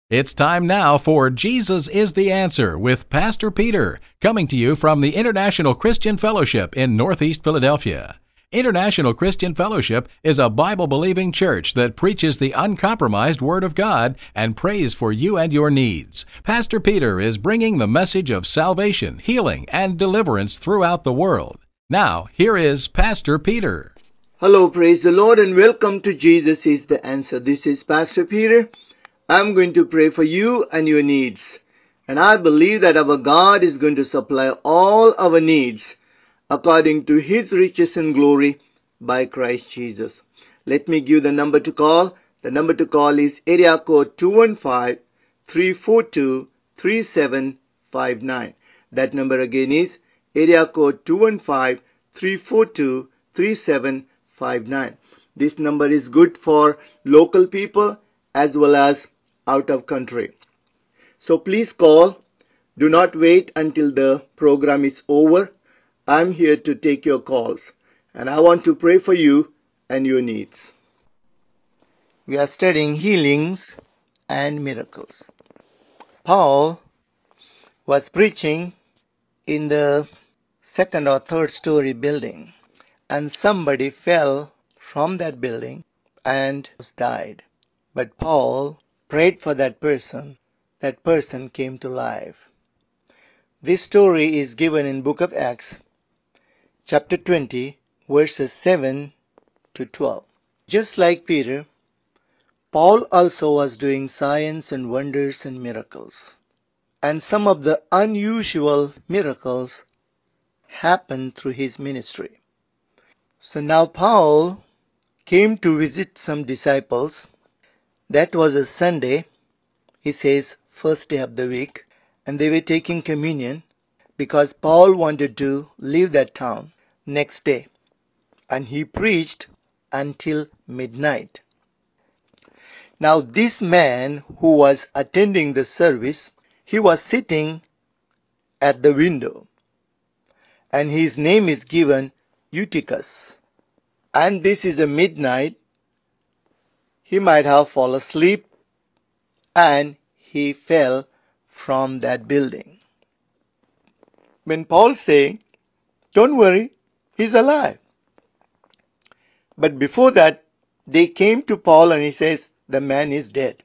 It's time now for Jesus is the Answer with Pastor Peter, coming to you from the International Christian Fellowship in Northeast Philadelphia. International Christian Fellowship is a Bible-believing church that preaches the uncompromised Word of God and prays for you and your needs. Pastor Peter is bringing the message of salvation, healing, and deliverance throughout the world. Now, here is Pastor Peter. Hello, praise the Lord, and welcome to Jesus is the Answer. This is Pastor Peter. I'm going to pray for you and your needs. And I believe that our God is going to supply all our needs according to His riches and glory by Christ Jesus. Let me give the number to call. The number to call is area code 215-342-3759. That number again is area code 215-342-3759. This number is good for local people as well as out of country. So please call. Do not wait until the program is over. I'm here to take your calls, and I want to pray for you and your needs. We are studying healings and miracles. Paul was preaching in the second or third story building, and somebody fell from that building and died. But Paul prayed for that person. That person came to life. This story is given in book of Acts, chapter 20, verses 7 to 12. Just like Peter, Paul also was doing signs and wonders and miracles. And some of the unusual miracles happened through his ministry. So now Paul came to visit some disciples. That was a Sunday, he says, first day of the week, and they were taking communion because Paul wanted to leave that town next day. And he preached until midnight. Now this man who was attending the service, he was sitting at the window, and his name is given Eutychus. And this is a midnight. He might have fallen asleep and he fell from that building. When Paul saying, don't worry, he's alive. But before that, they came to Paul and he says, the man is dead.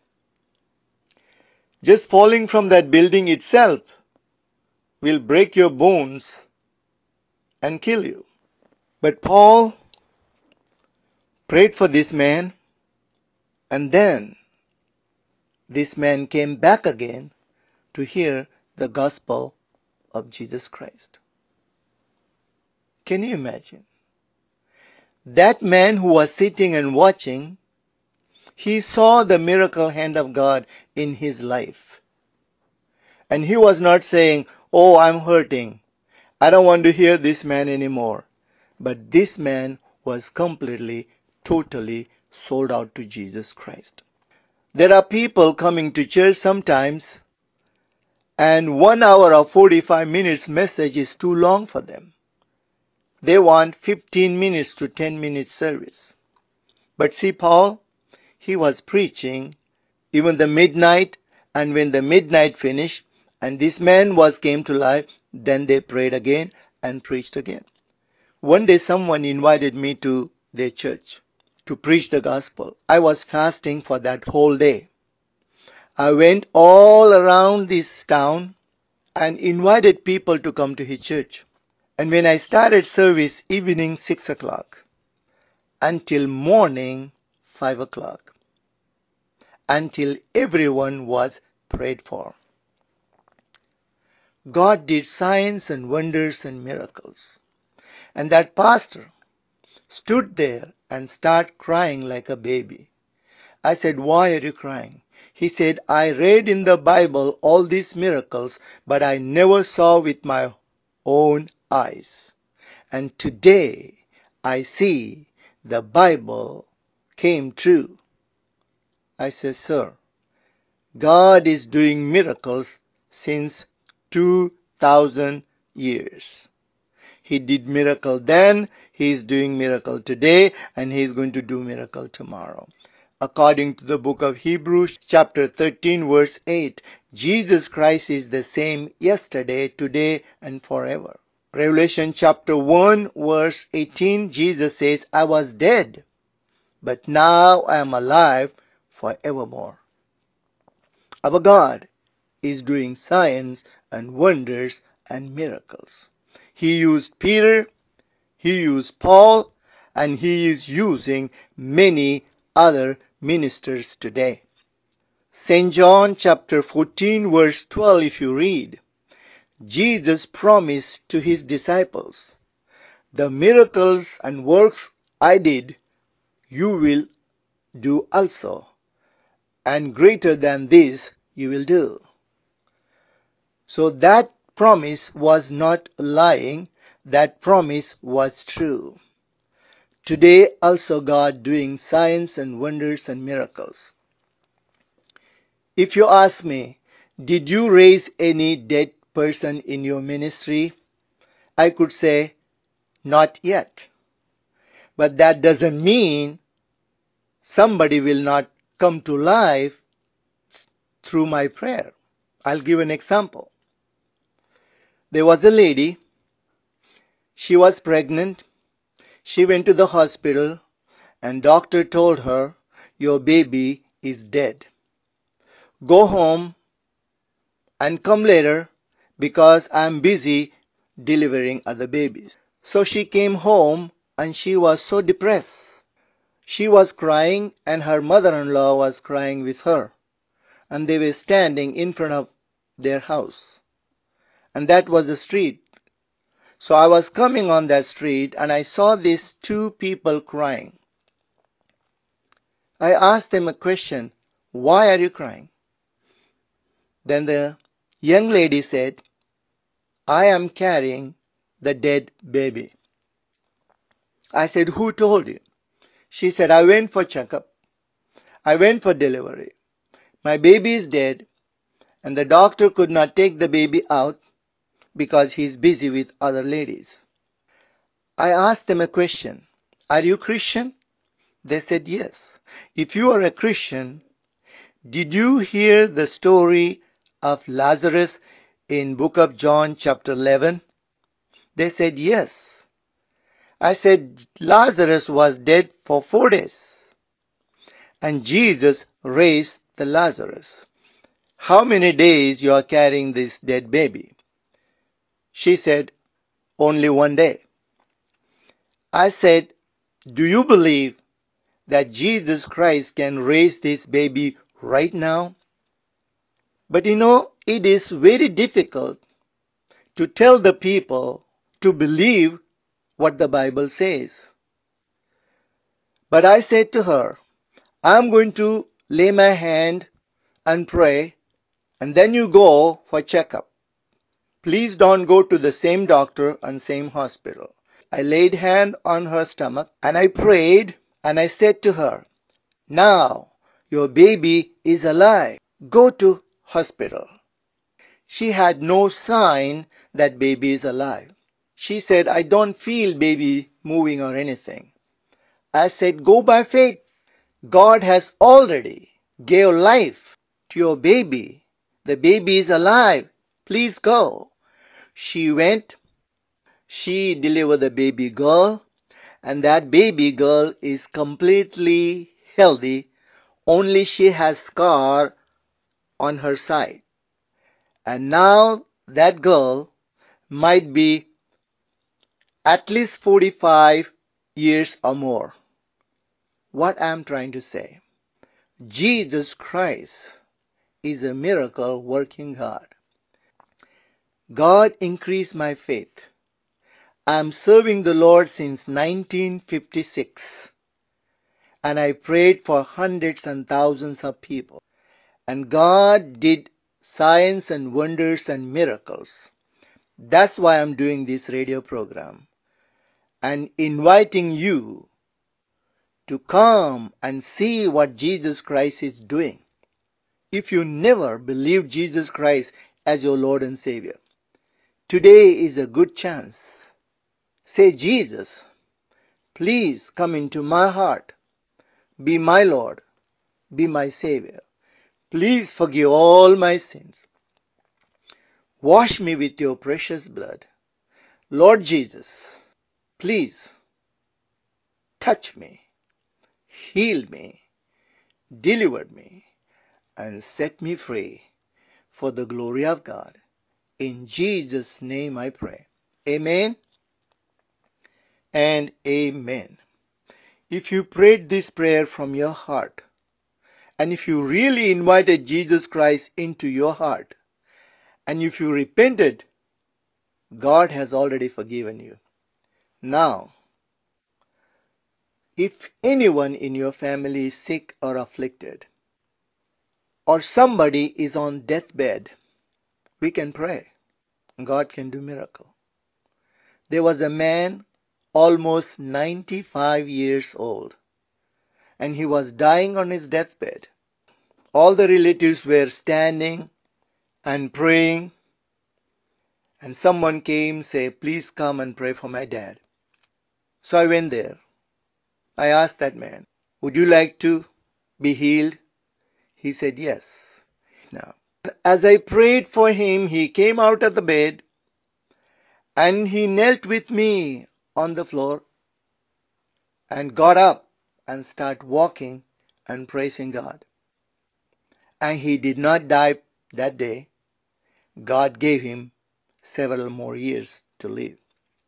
Just falling from that building itself will break your bones and kill you. But Paul prayed for this man, and then this man came back again to hear the gospel of Jesus Christ. Can you imagine? That man who was sitting and watching, he saw the miracle hand of God in his life. And he was not saying, oh, I'm hurting. I don't want to hear this man anymore. But this man was completely, totally sold out to Jesus Christ. There are people coming to church sometimes, and 1 hour or 45 minutes message is too long for them. They want 15 minutes to 10 minutes service. But see, Paul, he was preaching even the midnight, and when the midnight finished, and this man came to life, then they prayed again and preached again. One day someone invited me to their church to preach the gospel. I was fasting for that whole day. I went all around this town and invited people to come to his church. And when I started service evening 6 o'clock until morning 5 o'clock, until everyone was prayed for. God did signs and wonders and miracles. And that pastor stood there and started crying like a baby. I said, why are you crying? He said, I read in the Bible all these miracles, but I never saw with my own eyes. And today I see the Bible came true. I said, sir, God is doing miracles since 2,000 years. He did miracle then, He is doing miracle today, and He is going to do miracle tomorrow. According to the book of Hebrews, chapter 13, verse 8, Jesus Christ is the same yesterday, today, and forever. Revelation chapter 1, verse 18, Jesus says, I was dead, but now I am alive forevermore. Our God is doing signs and wonders and miracles. He used Peter, He used Paul, and He is using many other ministers today. St. John chapter 14 verse 12, if you read, Jesus promised to His disciples, the miracles and works I did, you will do also, and greater than this you will do. So that promise was not lying, that promise was true. Today also God doing signs and wonders and miracles. If you ask me, did you raise any dead person in your ministry? I could say, not yet. But that doesn't mean somebody will not come to life through my prayer. I'll give an example. There was a lady, she was pregnant. She went to the hospital and doctor told her, your baby is dead. Go home and come later because I'm busy delivering other babies. So she came home and she was so depressed. She was crying and her mother-in-law was crying with her. And they were standing in front of their house. And that was the street. So I was coming on that street and I saw these two people crying. I asked them a question, why are you crying? Then the young lady said, I am carrying the dead baby. I said, who told you? She said, I went for checkup. I went for delivery. My baby is dead and the doctor could not take the baby out because he's busy with other ladies. I asked them a question. Are you Christian? They said yes. If you are a Christian, did you hear the story of Lazarus in book of John chapter 11? They said yes. I said Lazarus was dead for 4 days and Jesus raised the Lazarus. How many days you are carrying this dead baby? She said, only 1 day. I said, do you believe that Jesus Christ can raise this baby right now? But you know, it is very difficult to tell the people to believe what the Bible says. But I said to her, I'm going to lay my hand and pray, and then you go for checkup. Please don't go to the same doctor and same hospital. I laid hand on her stomach and I prayed and I said to her, now your baby is alive. Go to hospital. She had no sign that baby is alive. She said, I don't feel baby moving or anything. I said, go by faith. God has already gave life to your baby. The baby is alive. Please go. She went, she delivered the baby girl, and that baby girl is completely healthy, only she has scar on her side. And now that girl might be at least 45 years or more. What I am trying to say, Jesus Christ is a miracle working God. God increased my faith. I am serving the Lord since 1956 and I prayed for hundreds and thousands of people. And God did signs and wonders and miracles. That's why I'm doing this radio program and inviting you to come and see what Jesus Christ is doing. If you never believed Jesus Christ as your Lord and Savior, today is a good chance. Say, Jesus, please come into my heart. Be my Lord. be my Savior. Please forgive all my sins. Wash me with your precious blood. Lord Jesus, please touch me, heal me, deliver me, and set me free for the glory of God. In Jesus' name I pray. Amen and amen. If you prayed this prayer from your heart, and if you really invited Jesus Christ into your heart, and if you repented, God has already forgiven you. Now, if anyone in your family is sick or afflicted, or somebody is on deathbed, we can pray. God can do miracle. There was a man almost 95 years old, and he was dying on his deathbed. All the relatives were standing and praying, and someone came, say, please come and pray for my dad. So I went there. I asked that man, would you like to be healed? He said, yes. Now, as I prayed for him, he came out of the bed and he knelt with me on the floor and got up and started walking and praising God. And he did not die that day. God gave him several more years to live.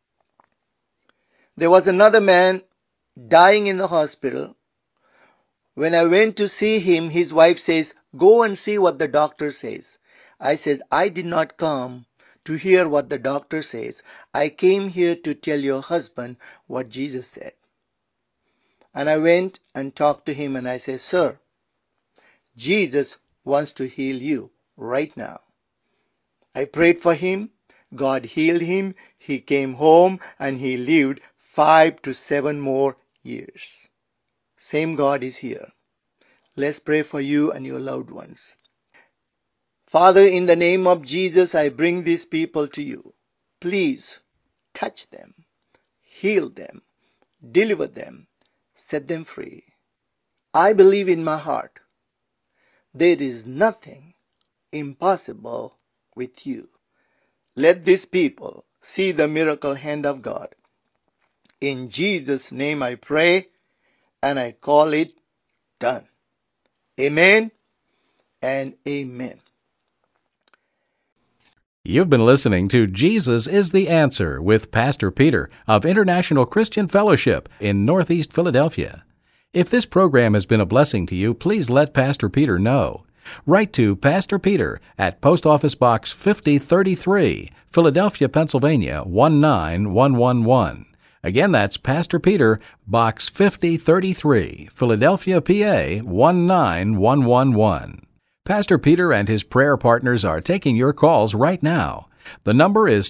There was another man dying in the hospital. When I went to see him, his wife says, go and see what the doctor says. I said, I did not come to hear what the doctor says. I came here to tell your husband what Jesus said. And I went and talked to him and I said, sir, Jesus wants to heal you right now. I prayed for him. God healed him. He came home and he lived 5 to 7 more years. Same God is here. Let's pray for you and your loved ones. Father, in the name of Jesus, I bring these people to you. Please touch them, heal them, deliver them, set them free. I believe in my heart there is nothing impossible with you. Let these people see the miracle hand of God. In Jesus' name I pray and I call it done. Amen and amen. You've been listening to Jesus is the Answer with Pastor Peter of International Christian Fellowship in Northeast Philadelphia. If this program has been a blessing to you, please let Pastor Peter know. Write to Pastor Peter at Post Office Box 5033, Philadelphia, Pennsylvania 19111. Again, that's Pastor Peter, Box 5033, Philadelphia, PA 19111. Pastor Peter and his prayer partners are taking your calls right now. The number is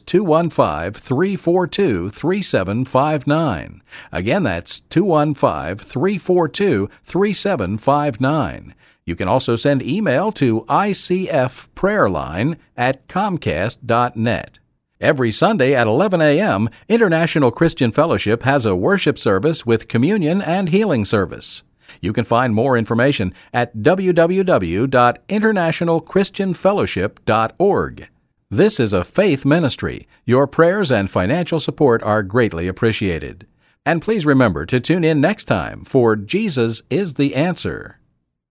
215-342-3759. Again, that's 215-342-3759. You can also send email to icfprayerline@comcast.net. Every Sunday at 11 a.m., International Christian Fellowship has a worship service with communion and healing service. You can find more information at www.internationalchristianfellowship.org. This is a faith ministry. Your prayers and financial support are greatly appreciated. And please remember to tune in next time for Jesus is the Answer.